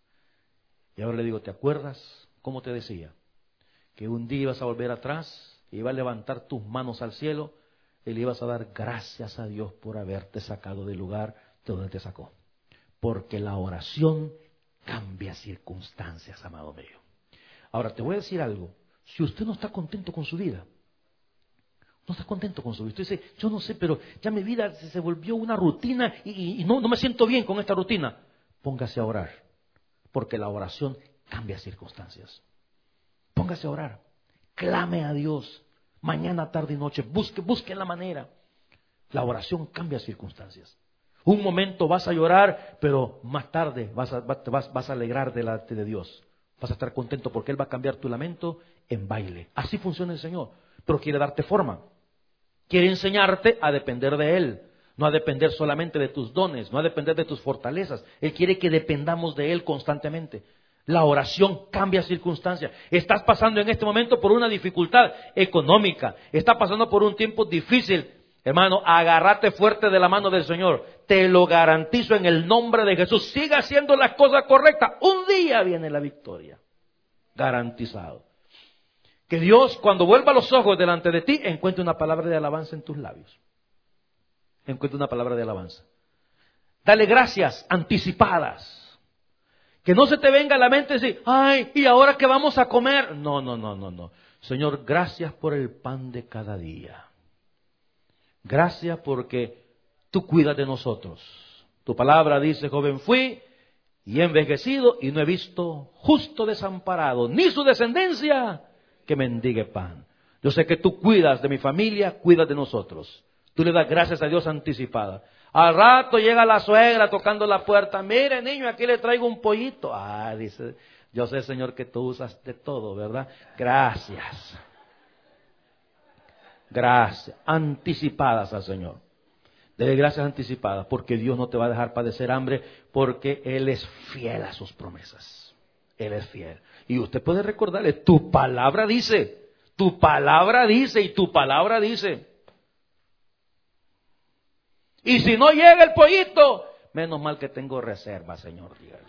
Y ahora le digo, ¿te acuerdas cómo te decía? Que un día ibas a volver atrás, ibas a levantar tus manos al cielo y le ibas a dar gracias a Dios por haberte sacado del lugar de donde te sacó. Porque la oración cambia circunstancias, amado mío. Ahora, te voy a decir algo. Si usted no está contento con su vida, no está contento con su vida, usted dice, yo no sé, pero ya mi vida se, se volvió una rutina y, y, y no, no me siento bien con esta rutina. Póngase a orar, porque la oración cambia circunstancias. Póngase a orar, clame a Dios. Mañana, tarde y noche, busque, busque la manera. La oración cambia circunstancias. Un momento vas a llorar, pero más tarde vas a, vas, vas a alegrar delante de Dios. Vas a estar contento porque Él va a cambiar tu lamento en baile. Así funciona el Señor. Pero quiere darte forma. Quiere enseñarte a depender de Él. No a depender solamente de tus dones, no a depender de tus fortalezas. Él quiere que dependamos de Él constantemente. La oración cambia circunstancias. Estás pasando en este momento por una dificultad económica. Estás pasando por un tiempo difícil. Hermano, agárrate fuerte de la mano del Señor. Te lo garantizo en el nombre de Jesús. Siga haciendo las cosas correctas. Un día viene la victoria. Garantizado. Que Dios, cuando vuelva los ojos delante de ti, encuentre una palabra de alabanza en tus labios. Encuentre una palabra de alabanza. Dale gracias anticipadas. Que no se te venga a la mente decir, ay, ¿y ahora qué vamos a comer? No, no, no, no, no. Señor, gracias por el pan de cada día. Gracias porque tú cuidas de nosotros. Tu palabra dice, joven fui y he envejecido y no he visto justo desamparado, ni su descendencia que mendigue pan. Yo sé que tú cuidas de mi familia, cuidas de nosotros. Tú le das gracias a Dios anticipada. Al rato llega la suegra tocando la puerta. Mire, niño, aquí le traigo un pollito. Ah, dice, yo sé, Señor, que tú usas de todo, ¿verdad? Gracias. Gracias. Anticipadas al Señor. Dele gracias anticipadas, porque Dios no te va a dejar padecer hambre, porque Él es fiel a sus promesas. Él es fiel. Y usted puede recordarle, tu palabra dice, tu palabra dice y tu palabra dice. Y si no llega el pollito, menos mal que tengo reserva, Señor, dígale.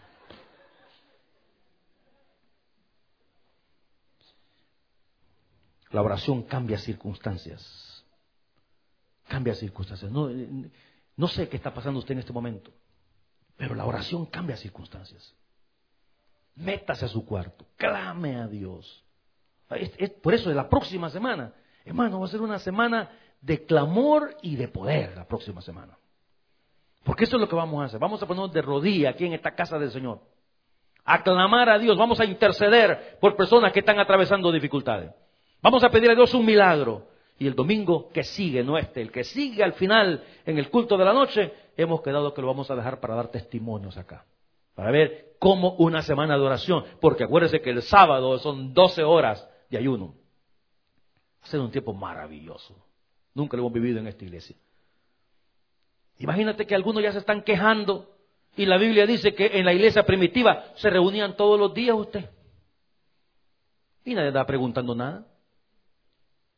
La oración cambia circunstancias. Cambia circunstancias. No, no sé qué está pasando usted en este momento, pero la oración cambia circunstancias. Métase a su cuarto, clame a Dios. Es, es, por eso, la próxima semana, hermano, va a ser una semana de clamor y de poder la próxima semana. Porque eso es lo que vamos a hacer. Vamos a ponernos de rodillas aquí en esta casa del Señor. A clamar a Dios. Vamos a interceder por personas que están atravesando dificultades. Vamos a pedir a Dios un milagro. Y el domingo que sigue, no este, el que sigue al final en el culto de la noche, hemos quedado que lo vamos a dejar para dar testimonios acá. Para ver cómo una semana de oración. Porque acuérdense que el sábado son doce horas de ayuno. Va a ser un tiempo maravilloso. Nunca lo hemos vivido en esta iglesia. Imagínate que algunos ya se están quejando y la Biblia dice que en la iglesia primitiva se reunían todos los días usted. Y nadie estaba preguntando nada.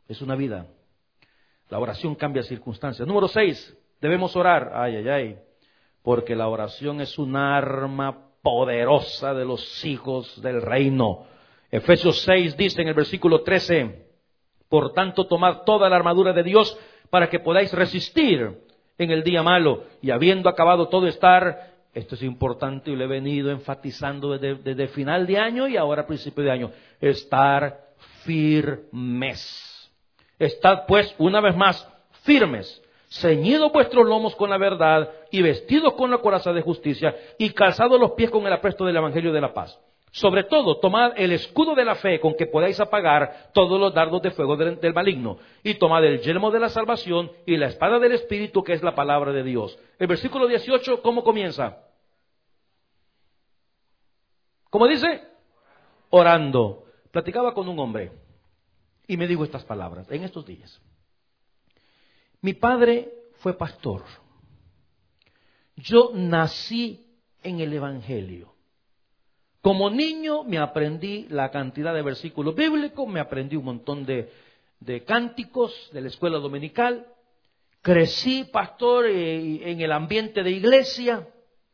Es una vida. La oración cambia circunstancias. Número seis, debemos orar. Ay, ay, ay. Porque la oración es un arma poderosa de los hijos del reino. Efesios seis dice en el versículo trece, por tanto tomad toda la armadura de Dios para que podáis resistir en el día malo, y habiendo acabado todo estar, esto es importante y lo he venido enfatizando desde, desde final de año y ahora a principio de año, estar firmes. Estad pues una vez más firmes, ceñidos vuestros lomos con la verdad y vestidos con la coraza de justicia y calzados los pies con el apresto del evangelio de la paz. Sobre todo, tomad el escudo de la fe con que podáis apagar todos los dardos de fuego del, del maligno. Y tomad el yelmo de la salvación y la espada del Espíritu, que es la palabra de Dios. El versículo dieciocho, ¿cómo comienza? ¿Cómo dice? Orando. Platicaba con un hombre y me dijo estas palabras en estos días. Mi padre fue pastor. Yo nací en el Evangelio. Como niño me aprendí la cantidad de versículos bíblicos, me aprendí un montón de, de cánticos de la escuela dominical. Crecí, pastor, eh, en el ambiente de iglesia.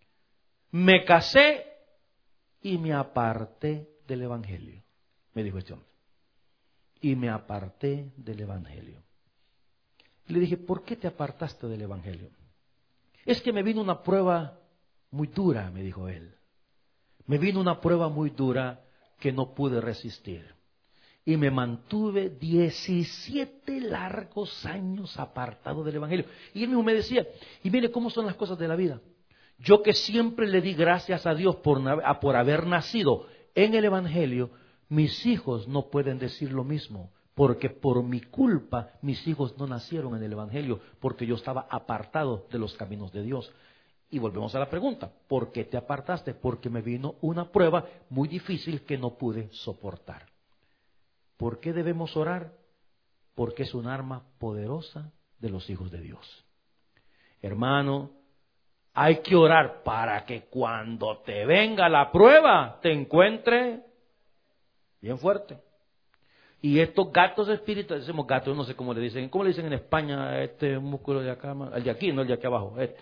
Me casé y me aparté del Evangelio, me dijo este hombre. Y me aparté del Evangelio. Y le dije, ¿por qué te apartaste del Evangelio? Es que me vino una prueba muy dura, me dijo él. Me vino una prueba muy dura que no pude resistir. Y me mantuve diecisiete largos años apartado del Evangelio. Y él mismo me decía, y mire cómo son las cosas de la vida. Yo que siempre le di gracias a Dios por, por haber nacido en el Evangelio, mis hijos no pueden decir lo mismo. Porque por mi culpa mis hijos no nacieron en el Evangelio, porque yo estaba apartado de los caminos de Dios. Y volvemos a la pregunta, ¿por qué te apartaste? Porque me vino una prueba muy difícil que no pude soportar. ¿Por qué debemos orar? Porque es un arma poderosa de los hijos de Dios. Hermano, hay que orar para que cuando te venga la prueba te encuentre bien fuerte. Y estos gatos espirituales, decimos gatos, no sé cómo le dicen, ¿cómo le dicen en España a este músculo de acá? El de aquí, no el de aquí abajo, este.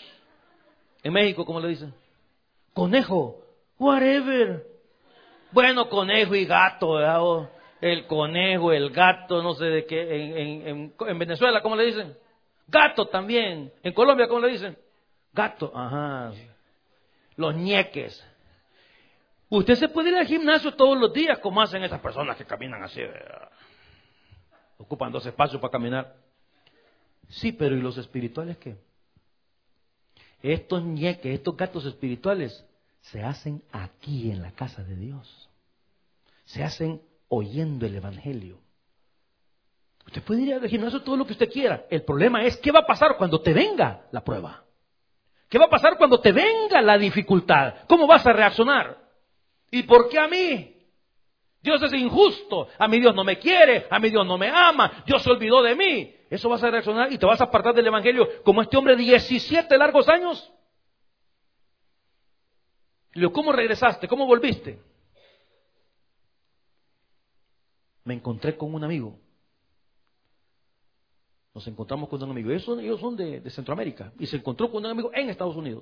En México, ¿cómo le dicen? Conejo, whatever. Bueno, conejo y gato, ¿verdad? O el conejo, el gato, no sé de qué. En, en, en, en Venezuela, ¿cómo le dicen? Gato también. En Colombia, ¿cómo le dicen? Gato, ajá. Los ñeques. Usted se puede ir al gimnasio todos los días, como hacen esas personas que caminan así, ¿verdad? Ocupan dos espacios para caminar. Sí, pero ¿y los espirituales qué? Estos ñeques, estos gatos espirituales, se hacen aquí en la casa de Dios. Se hacen oyendo el Evangelio. Usted puede ir al gimnasio todo lo que usted quiera. El problema es, ¿qué va a pasar cuando te venga la prueba? ¿Qué va a pasar cuando te venga la dificultad? ¿Cómo vas a reaccionar? ¿Y por qué a mí? Dios es injusto. A mí Dios no me quiere. A mí Dios no me ama. Dios se olvidó de mí. Eso vas a reaccionar y te vas a apartar del Evangelio como este hombre diecisiete largos años. Le digo, ¿cómo regresaste? ¿Cómo volviste? Me encontré con un amigo. Nos encontramos con un amigo. Ellos son, ellos son de, de Centroamérica. Y se encontró con un amigo en Estados Unidos.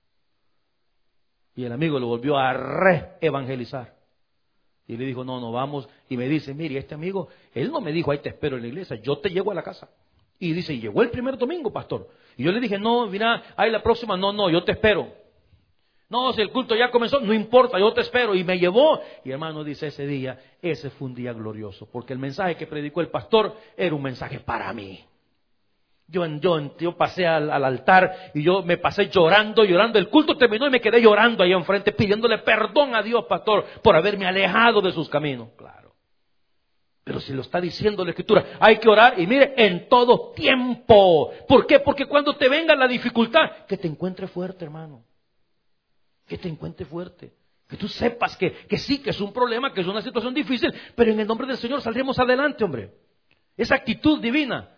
Y el amigo lo volvió a re-evangelizar. Y le dijo, no, no, vamos. Y me dice, mire, este amigo, él no me dijo, ahí te espero en la iglesia, yo te llevo a la casa. Y dice, y llegó el primer domingo, pastor. Y yo le dije, no, mira, ahí la próxima, no, no, yo te espero. No, si el culto ya comenzó, no importa, yo te espero. Y me llevó. Y hermano, dice, ese día, ese fue un día glorioso. Porque el mensaje que predicó el pastor era un mensaje para mí. Yo, yo, yo pasé al, al altar y yo me pasé llorando, llorando. El culto terminó y me quedé llorando ahí enfrente, pidiéndole perdón a Dios, pastor, por haberme alejado de sus caminos. Claro. Pero si lo está diciendo la Escritura, hay que orar y mire, en todo tiempo. ¿Por qué? Porque cuando te venga la dificultad, que te encuentre fuerte, hermano. Que te encuentre fuerte. Que tú sepas que, que sí, que es un problema, que es una situación difícil, pero en el nombre del Señor saldremos adelante, hombre. Esa actitud divina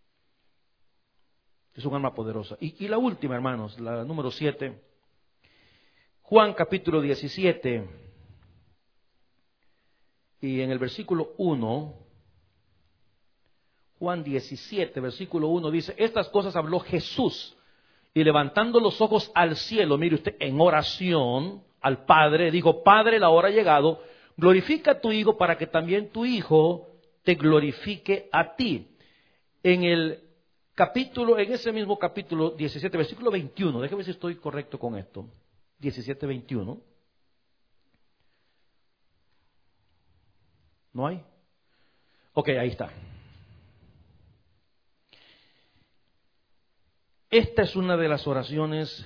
es un arma poderosa. Y, y la última, hermanos, la número siete. Juan capítulo diecisiete. Y en el versículo uno Juan diecisiete, versículo uno dice, estas cosas habló Jesús y levantando los ojos al cielo, mire usted, en oración al Padre, dijo, Padre, la hora ha llegado, glorifica a tu Hijo para que también tu Hijo te glorifique a ti. En el capítulo, en ese mismo capítulo diecisiete, versículo veintiuno, déjame ver si estoy correcto con esto, diecisiete, veintiuno. ¿No hay? Ok, ahí está. Esta es una de las oraciones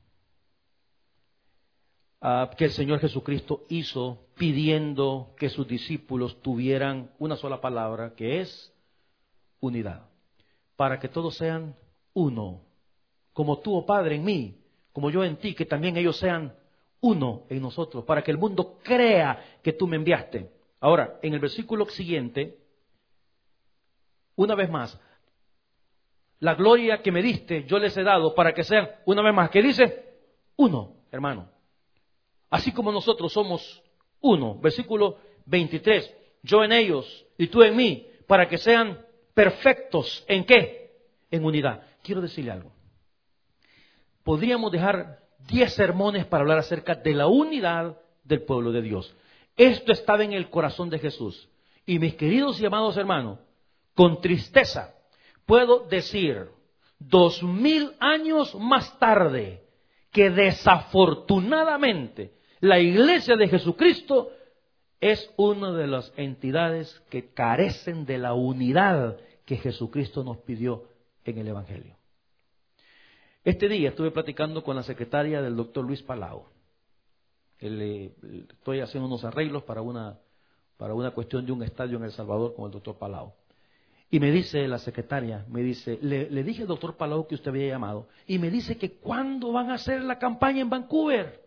uh, que el Señor Jesucristo hizo pidiendo que sus discípulos tuvieran una sola palabra, que es unidad. Para que todos sean uno, como tú, oh Padre, en mí, como yo en ti, que también ellos sean uno en nosotros, para que el mundo crea que tú me enviaste. Ahora, en el versículo siguiente, una vez más, la gloria que me diste, yo les he dado para que sean, una vez más, ¿qué dice? Uno, hermano. Así como nosotros somos uno. Versículo veintitrés, yo en ellos y tú en mí, para que sean perfectos. ¿En qué? En unidad. Quiero decirle algo. Podríamos dejar diez sermones para hablar acerca de la unidad del pueblo de Dios. Esto estaba en el corazón de Jesús. Y mis queridos y amados hermanos, con tristeza puedo decir, dos mil años más tarde, que desafortunadamente la Iglesia de Jesucristo es una de las entidades que carecen de la unidad que Jesucristo nos pidió en el Evangelio. Este día estuve platicando con la secretaria del doctor Luis Palau. Le, estoy haciendo unos arreglos para una, para una cuestión de un estadio en El Salvador con el doctor Palau. Y me dice la secretaria, me dice, le, le dije al doctor Palau que usted había llamado, y me dice que ¿cuándo van a hacer la campaña en Vancouver?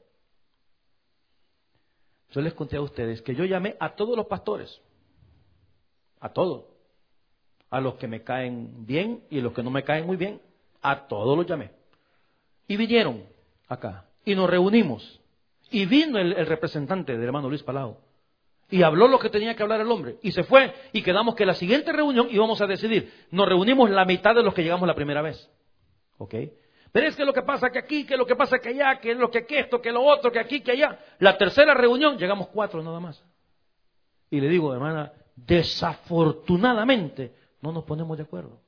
Yo les conté a ustedes que yo llamé a todos los pastores, a todos, a los que me caen bien y los que no me caen muy bien, a todos los llamé. Y vinieron acá, y nos reunimos, y vino el, el representante del hermano Luis Palau, y habló lo que tenía que hablar el hombre, y se fue, y quedamos que la siguiente reunión íbamos a decidir. Nos reunimos la mitad de los que llegamos la primera vez. ¿Ok? Pero es que lo que pasa que aquí, que lo que pasa que allá, que lo que aquí esto, que lo otro, que aquí, que allá. La tercera reunión llegamos cuatro nada más. Y le digo, hermana, desafortunadamente no nos ponemos de acuerdo.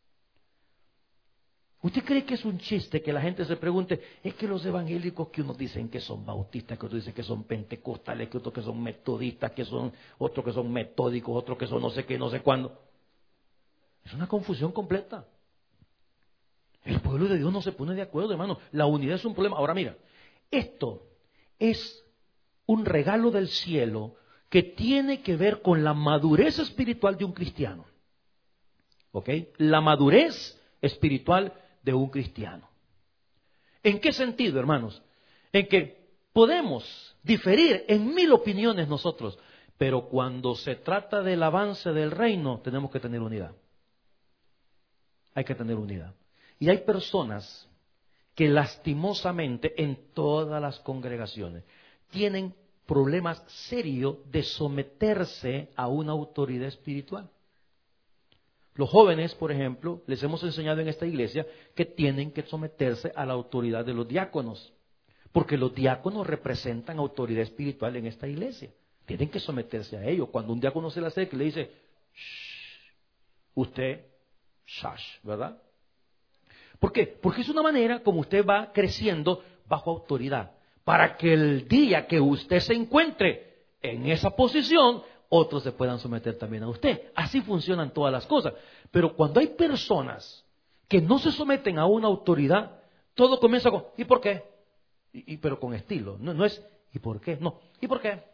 ¿Usted cree que es un chiste que la gente se pregunte, es que los evangélicos que unos dicen que son bautistas, que otros dicen que son pentecostales, que otros que son metodistas, que son otros que son metódicos, otros que son no sé qué, no sé cuándo? Es una confusión completa. El pueblo de Dios no se pone de acuerdo, hermano. La unidad es un problema. Ahora mira, esto es un regalo del cielo que tiene que ver con la madurez espiritual de un cristiano. ¿Ok? La madurez espiritual de un cristiano. ¿En qué sentido, hermanos? En que podemos diferir en mil opiniones nosotros, pero cuando se trata del avance del reino, tenemos que tener unidad. Hay que tener unidad. Y hay personas que lastimosamente en todas las congregaciones tienen problemas serios de someterse a una autoridad espiritual. Los jóvenes, por ejemplo, les hemos enseñado en esta iglesia que tienen que someterse a la autoridad de los diáconos, porque los diáconos representan autoridad espiritual en esta iglesia. Tienen que someterse a ellos. Cuando un diácono se le acerca y le dice, shh, usted, shash, ¿verdad? ¿Por qué? Porque es una manera como usted va creciendo bajo autoridad, para que el día que usted se encuentre en esa posición, otros se puedan someter también a usted. Así funcionan todas las cosas. Pero cuando hay personas que no se someten a una autoridad, todo comienza con, ¿y por qué? Y, y, pero con estilo. No, no es, ¿y por qué? No, ¿y por qué?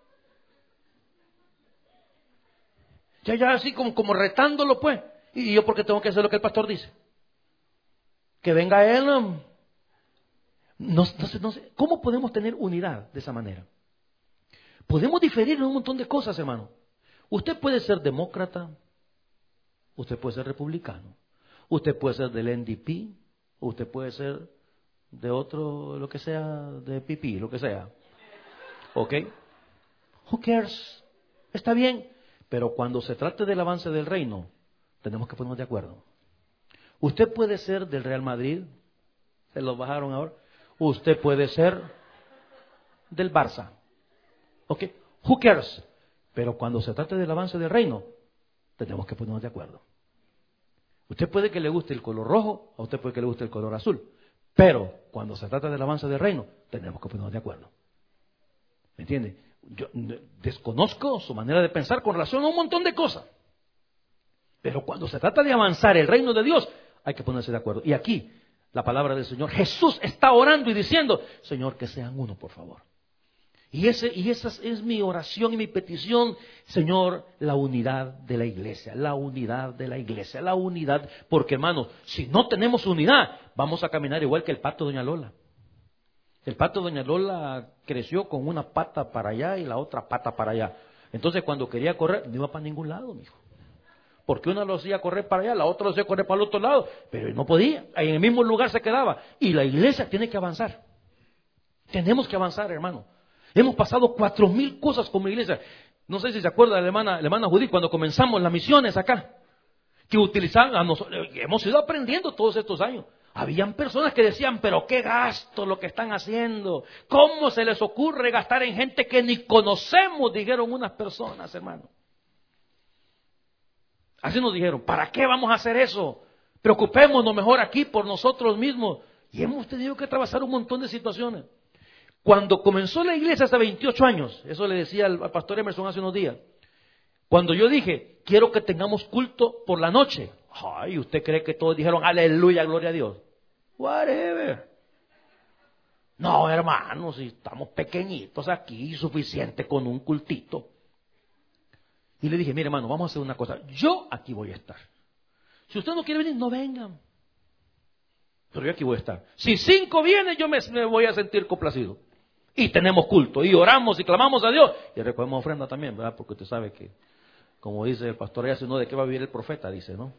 Ya, ya así como, como retándolo, pues. ¿Y yo por qué tengo que hacer lo que el pastor dice? Que venga él. No, no, sé, no sé. ¿Cómo podemos tener unidad de esa manera? Podemos diferir en un montón de cosas, hermano. Usted puede ser demócrata, usted puede ser republicano, usted puede ser del N D P, usted puede ser de otro, lo que sea, de P P, lo que sea. ¿Ok? Who cares? Está bien. Pero cuando se trate del avance del reino, tenemos que ponernos de acuerdo. Usted puede ser del Real Madrid, se lo bajaron ahora. Usted puede ser del Barça. ¿Ok? Who cares? Pero cuando se trate del avance del reino, tenemos que ponernos de acuerdo. Usted puede que le guste el color rojo, a usted puede que le guste el color azul. Pero cuando se trata del avance del reino, tenemos que ponernos de acuerdo. ¿Me entiende? Yo desconozco su manera de pensar con relación a un montón de cosas. Pero cuando se trata de avanzar el reino de Dios, hay que ponerse de acuerdo. Y aquí, la palabra del Señor, Jesús está orando y diciendo, Señor, que sean uno, por favor. Y, ese, y esa es mi oración y mi petición, Señor, la unidad de la iglesia, la unidad de la iglesia, la unidad. Porque, hermanos, si no tenemos unidad, vamos a caminar igual que el pato Doña Lola. El pato Doña Lola creció con una pata para allá y la otra pata para allá. Entonces, cuando quería correr, no iba para ningún lado, mijo. Porque una lo hacía correr para allá, la otra lo hacía correr para el otro lado, pero él no podía, en el mismo lugar se quedaba. Y la iglesia tiene que avanzar. Tenemos que avanzar, hermano. Hemos pasado cuatro mil cosas como iglesia. No sé si se acuerda de la hermana, la hermana Judith cuando comenzamos las misiones acá, que utilizaban a nosotros, hemos ido aprendiendo todos estos años. Habían personas que decían, pero qué gasto lo que están haciendo. ¿Cómo se les ocurre gastar en gente que ni conocemos? Dijeron unas personas, hermano. Así nos dijeron, ¿para qué vamos a hacer eso? Preocupémonos mejor aquí por nosotros mismos. Y hemos tenido que atravesar un montón de situaciones. Cuando comenzó la iglesia hace veintiocho años, eso le decía al, al pastor Emerson hace unos días, cuando yo dije, quiero que tengamos culto por la noche. Ay, ¿usted cree que todos dijeron, aleluya, gloria a Dios? Whatever. No, hermanos, si estamos pequeñitos aquí, suficiente con un cultito. Y le dije, mire hermano, vamos a hacer una cosa. Yo aquí voy a estar. Si usted no quiere venir, no vengan. Pero yo aquí voy a estar. Si cinco vienen, yo me, me voy a sentir complacido. Y tenemos culto, y oramos, y clamamos a Dios. Y recogemos ofrenda también, ¿verdad? Porque usted sabe que, como dice el pastor, ya no de qué va a vivir el profeta, dice, ¿no?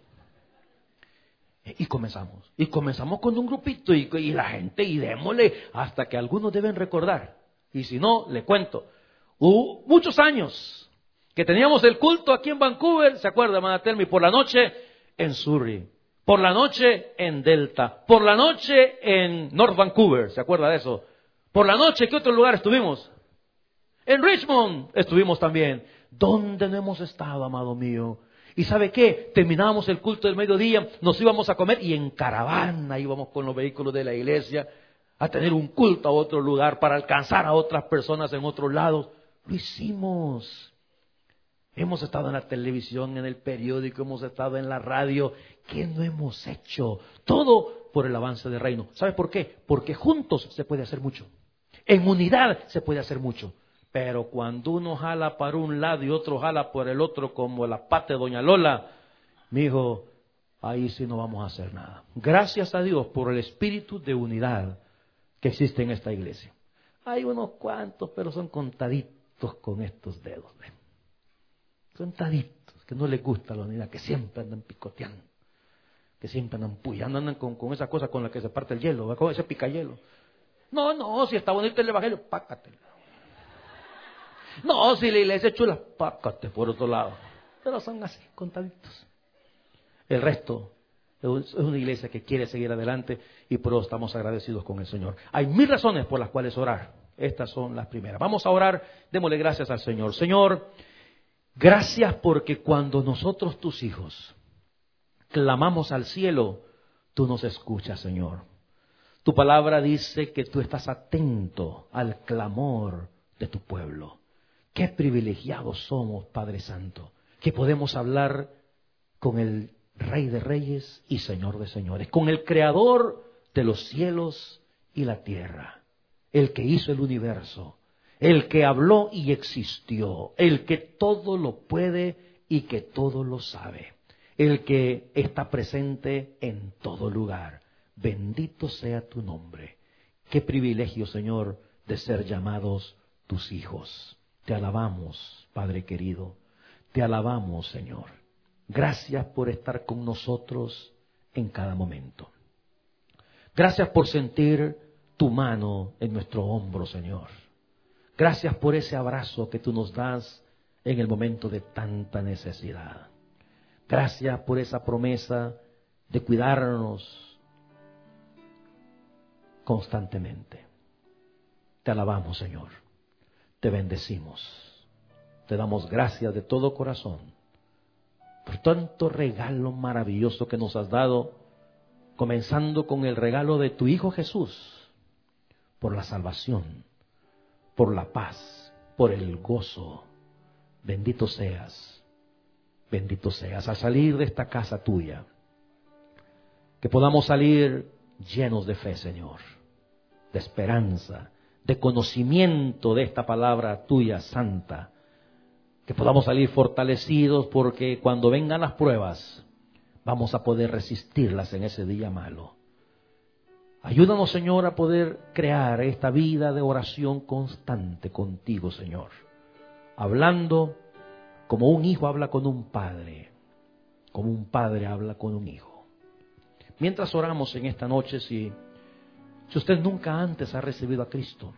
Y comenzamos. Y comenzamos con un grupito, y, y la gente, y démosle, hasta que algunos deben recordar. Y si no, le cuento. Hubo muchos años que teníamos el culto aquí en Vancouver, ¿se acuerda, hermana Telmi? Por la noche en Surrey, por la noche en Delta, por la noche en North Vancouver, ¿se acuerda de eso? Por la noche, ¿qué otro lugar estuvimos? En Richmond estuvimos también. ¿Dónde no hemos estado, amado mío? ¿Y sabe qué? Terminábamos el culto del mediodía, nos íbamos a comer y en caravana íbamos con los vehículos de la iglesia a tener un culto a otro lugar para alcanzar a otras personas en otros lados. Lo hicimos. Hemos estado en la televisión, en el periódico, hemos estado en la radio. ¿Qué no hemos hecho? Todo por el avance del reino. ¿Sabe por qué? Porque juntos se puede hacer mucho. En unidad se puede hacer mucho. Pero cuando uno jala para un lado y otro jala por el otro, como la pata de Doña Lola, mijo, ahí sí no vamos a hacer nada. Gracias a Dios por el espíritu de unidad que existe en esta iglesia. Hay unos cuantos, pero son contaditos con estos dedos. ¿Ven? Contaditos, que no les gusta la unidad, que siempre andan picoteando, que siempre andan puyando, andan con, con esa cosa con la que se parte el hielo, con ese picayelo. No, no, si está bonito el evangelio, pácate. No, si la iglesia es chula, pácate por otro lado. Pero son así, contaditos. El resto es una iglesia que quiere seguir adelante y por eso estamos agradecidos con el Señor. Hay mil razones por las cuales orar. Estas son las primeras. Vamos a orar, démosle gracias al Señor. Señor, gracias porque cuando nosotros, tus hijos, clamamos al cielo, tú nos escuchas, Señor. Tu palabra dice que tú estás atento al clamor de tu pueblo. Qué privilegiados somos, Padre Santo, que podemos hablar con el Rey de Reyes y Señor de Señores, con el Creador de los cielos y la tierra, el que hizo el universo, el que habló y existió, el que todo lo puede y que todo lo sabe, el que está presente en todo lugar. Bendito sea tu nombre. Qué privilegio, Señor, de ser llamados tus hijos. Te alabamos, Padre querido. Te alabamos, Señor. Gracias por estar con nosotros en cada momento. Gracias por sentir tu mano en nuestro hombro, Señor. Gracias por ese abrazo que tú nos das en el momento de tanta necesidad. Gracias por esa promesa de cuidarnos constantemente. Te alabamos, Señor. Te bendecimos. Te damos gracias de todo corazón por tanto regalo maravilloso que nos has dado, comenzando con el regalo de tu Hijo Jesús, por la salvación, por la paz, por el gozo. Bendito seas, bendito seas, al salir de esta casa tuya, que podamos salir llenos de fe, Señor, de esperanza, de conocimiento de esta palabra tuya santa, que podamos salir fortalecidos, porque cuando vengan las pruebas vamos a poder resistirlas en ese día malo. Ayúdanos, Señor, a poder crear esta vida de oración constante contigo, Señor, hablando como un hijo habla con un padre, como un padre habla con un hijo. Mientras oramos en esta noche, si, si usted nunca antes ha recibido a Cristo,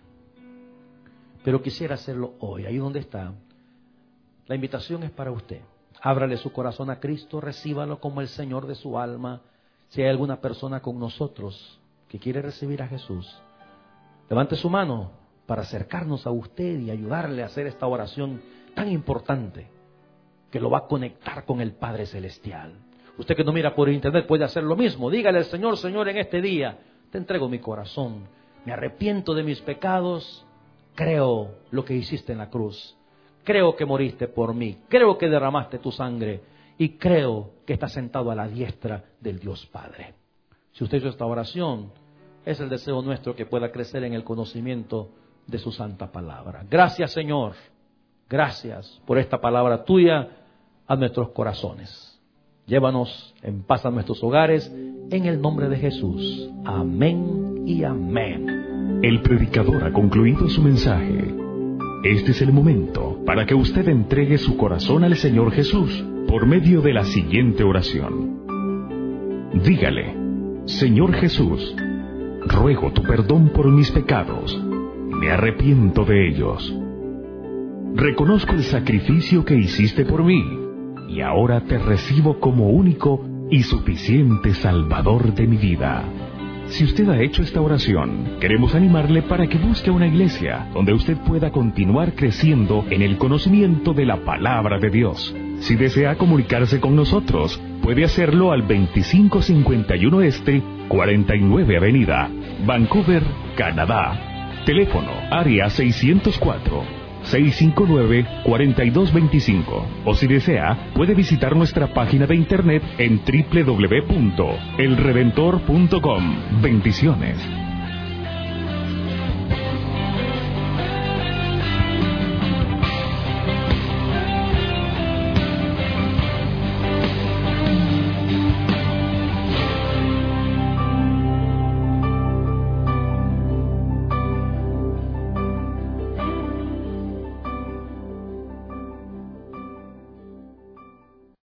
pero quisiera hacerlo hoy, ahí donde está, la invitación es para usted. Ábrale su corazón a Cristo, recíbalo como el Señor de su alma. Si hay alguna persona con nosotros que quiere recibir a Jesús, levante su mano para acercarnos a usted y ayudarle a hacer esta oración tan importante que lo va a conectar con el Padre Celestial. Usted que no mira por internet puede hacer lo mismo. Dígale al Señor: Señor, en este día te entrego mi corazón, me arrepiento de mis pecados, creo lo que hiciste en la cruz, creo que moriste por mí, creo que derramaste tu sangre y creo que estás sentado a la diestra del Dios Padre. Si usted hizo esta oración, es el deseo nuestro que pueda crecer en el conocimiento de su santa palabra. Gracias, Señor, gracias por esta palabra tuya a nuestros corazones. Llévanos en paz a nuestros hogares, en el nombre de Jesús. Amén y amén. El predicador ha concluido su mensaje. Este es el momento para que usted entregue su corazón al Señor Jesús por medio de la siguiente oración. Dígale: Señor Jesús, ruego tu perdón por mis pecados, me arrepiento de ellos. Reconozco el sacrificio que hiciste por mí y ahora te recibo como único y suficiente Salvador de mi vida. Si usted ha hecho esta oración, queremos animarle para que busque una iglesia donde usted pueda continuar creciendo en el conocimiento de la palabra de Dios. Si desea comunicarse con nosotros, puede hacerlo al veinticinco cincuenta y uno Este, cuarenta y nueve Avenida, Vancouver, Canadá. Teléfono área seiscientos cuatro, seiscientos cincuenta y nueve, cuarenta y dos veinticinco. O si desea, puede visitar nuestra página de internet en doble u doble u doble u punto el redentor punto com. Bendiciones.